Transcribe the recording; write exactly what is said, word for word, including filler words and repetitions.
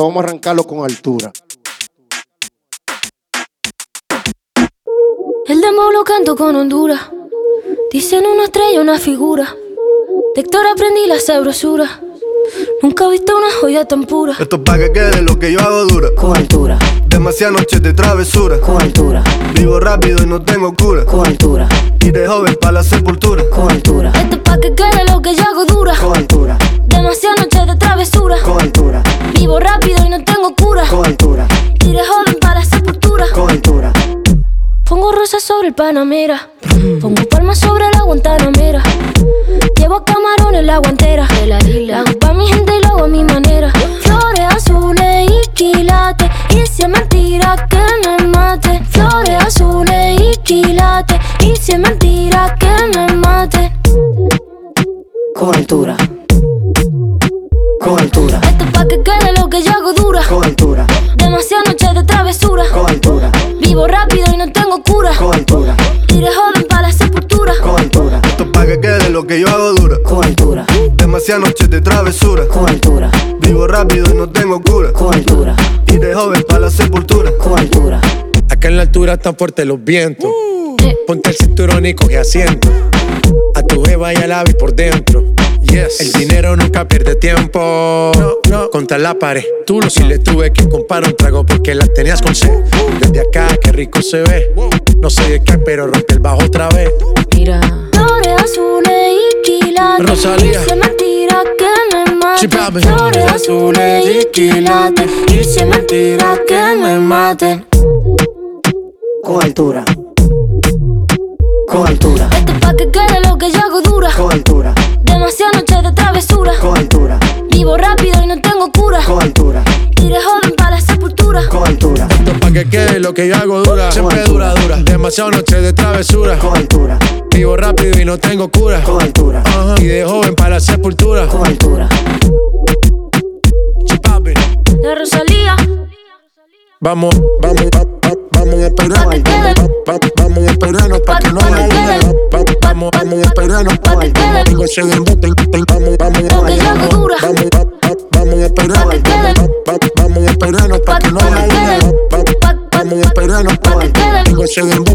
Esto vamos a arrancarlo con altura. El demo lo canto con Honduras. Dicen una estrella, una figura. De Héctor aprendí la sabrosura. Nunca he visto una joya tan pura. Esto es pa' que quede lo que yo hago dura. Con altura. Demasiadas noches de travesura. Con altura. Vivo rápido y no tengo cura. Con altura. Y de joven pa' la sepultura. Con altura. Esto es pa' que quede lo que yo hago dura. Con altura. Demasiadas noches de travesura. Con altura. Vivo rápido y no tengo cura. Con altura. Y de joven para la sepultura. Con altura. Pongo rosas sobre el Panamera. Pongo palmas sobre la Guantanamera. Llevo camarones la guantera. La hago pa' mi gente y lo hago a mi manera. Flores azules y quilates. Y si es mentira que me mate. Flores azules y quilates. Y si es mentira que me mate. Con altura. Con altura. Esto es pa' que quede lo que yo hago dura. Con altura. Demasiadas noches de travesura. Con altura. Vivo rápido y no tengo cura. Con altura. Y de joven pa' la sepultura. Con altura. Esto es pa' que quede lo que yo hago dura. Con altura. Demasiadas noches de travesura. Con altura. Vivo rápido y no tengo cura. Con altura. Y de joven pa' la sepultura. Con altura. Acá en la altura están fuertes los vientos. Uh. Ponte el cinturón y coge asiento. A tu jeva y al ave por dentro. Yes. El dinero nunca pierde tiempo. No, no. Contra la pared. Tú lo si le tuve que comprar un trago porque las tenías con sed. Desde acá, qué rico se ve. No sé de qué, pero rompe el bajo otra vez. Mira. Flores azules y quilates. Rosalía. Y si es mentira que me mate. Chipabe. Flores azules y quilates. Y si es mentira que me mate. Con altura. Con altura. Esto es pa' que quede lo que yo hago dura. Con altura. Demasiadas noches de travesura. Con altura. Vivo rápido y no tengo cura. Con altura. Y de joven pa' la sepultura. Con altura. Esto es pa' que quede lo que yo hago dura. Siempre dura, dura. Demasiadas noches de travesura. Con altura. Vivo rápido y no tengo cura. Con altura. Ajá. Y de joven para la sepultura. Con altura. Chipabe. La Rosalía. Vamos, vamos, va- va- vamos a esperarnos. Va- va- Vamos a esperarnos pa' que no haya duda. Va- Vamos, vamos a esperarnos pa' que no tengo ese embuste. Vamos, vamos, Lo que yo hago dura. vamos, va- va- vamos a esperarnos. Va- va- Vamos a esperarnos pa' que no haya duda. Va- va- Vamos a esperarnos pa' que no tengo ese embuste.